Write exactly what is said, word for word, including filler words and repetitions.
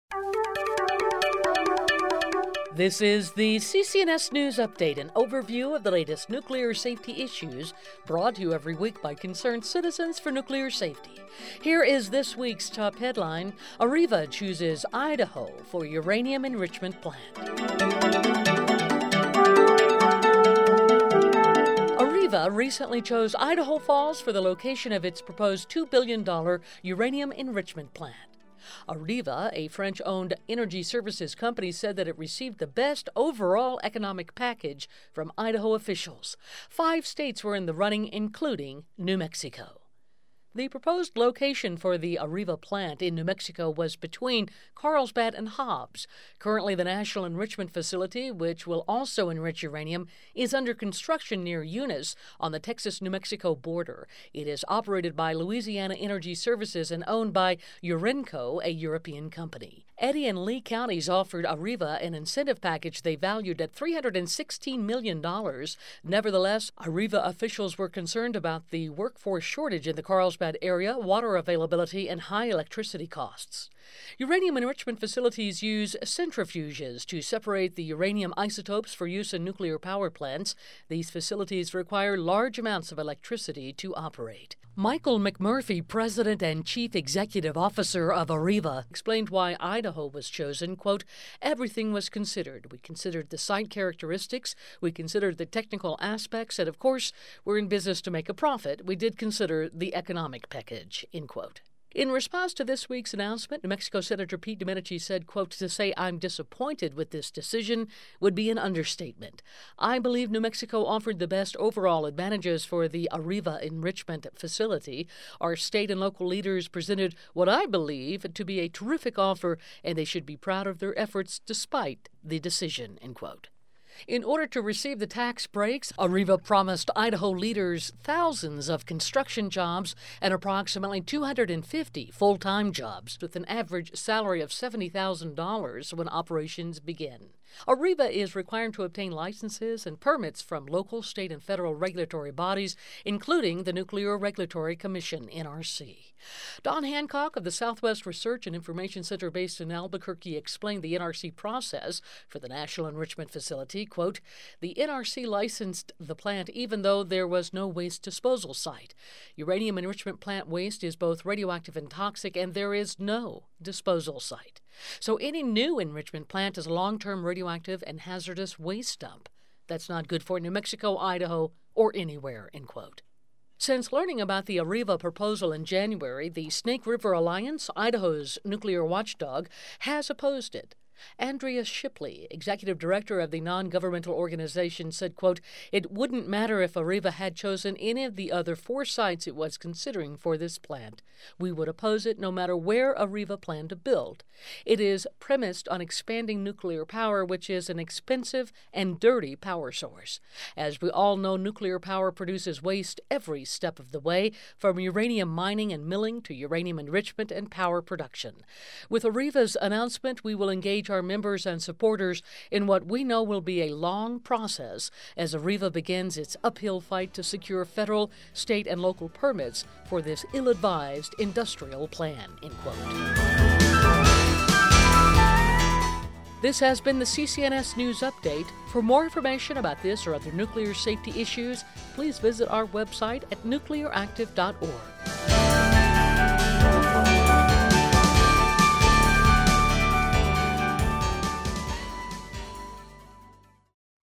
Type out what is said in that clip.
This is the C C N S News Update, an overview of the latest nuclear safety issues brought to you every week by concerned citizens for nuclear safety. Here is this week's top headline: Areva chooses Idaho for uranium enrichment plant. Areva recently chose Idaho Falls for the location of its proposed two billion dollars uranium enrichment plant. Areva, a French-owned energy services company, said that it received the best overall economic package from Idaho officials. Five states were in the running, including New Mexico. The proposed location for the Areva plant in New Mexico was between Carlsbad and Hobbs. Currently, the National Enrichment Facility, which will also enrich uranium, is under construction near Eunice on the Texas-New Mexico border. It is operated by Louisiana Energy Services and owned by Urenco, a European company. Eddy and Lee counties offered Areva an incentive package they valued at three hundred sixteen million dollars. Nevertheless, Areva officials were concerned about the workforce shortage in the Carlsbad area, water availability, and high electricity costs. Uranium enrichment facilities use centrifuges to separate the uranium isotopes for use in nuclear power plants. These facilities require large amounts of electricity to operate. Michael McMurphy, president and chief executive officer of Areva, explained why Idaho was chosen. Quote, "Everything was considered. We considered the site characteristics, we considered the technical aspects, and of course, we're in business to make a profit. We did consider the economic package," end quote. In response to this week's announcement, New Mexico Senator Pete Domenici said, quote, "To say I'm disappointed with this decision would be an understatement. I believe New Mexico offered the best overall advantages for the Areva enrichment facility. Our state and local leaders presented what I believe to be a terrific offer, and they should be proud of their efforts despite the decision," end quote. In order to receive the tax breaks, Areva promised Idaho leaders thousands of construction jobs and approximately two hundred fifty full-time jobs, with an average salary of seventy thousand dollars when operations begin. Areva is required to obtain licenses and permits from local, state, and federal regulatory bodies, including the Nuclear Regulatory Commission, N R C. Don Hancock of the Southwest Research and Information Center based in Albuquerque explained the N R C process for the National Enrichment Facility. Quote, "The N R C licensed the plant even though there was no waste disposal site. Uranium enrichment plant waste is both radioactive and toxic, and there is no disposal site. So any new enrichment plant is a long-term radioactive and hazardous waste dump. That's not good for New Mexico, Idaho, or anywhere," end quote. Since learning about the Areva proposal in January, the Snake River Alliance, Idaho's nuclear watchdog, has opposed it. Andrea Shipley, executive director of the non-governmental organization, said, quote, "It wouldn't matter if Areva had chosen any of the other four sites it was considering for this plant. We would oppose it no matter where Areva planned to build. It is premised on expanding nuclear power, which is an expensive and dirty power source. As we all know, nuclear power produces waste every step of the way, from uranium mining and milling to uranium enrichment and power production. With Areva's announcement, we will engage our members and supporters in what we know will be a long process as Areva begins its uphill fight to secure federal, state, and local permits for this ill-advised industrial plan," end quote. This has been the C C N S News Update. For more information about this or other nuclear safety issues, please visit our website at nuclear active dot org.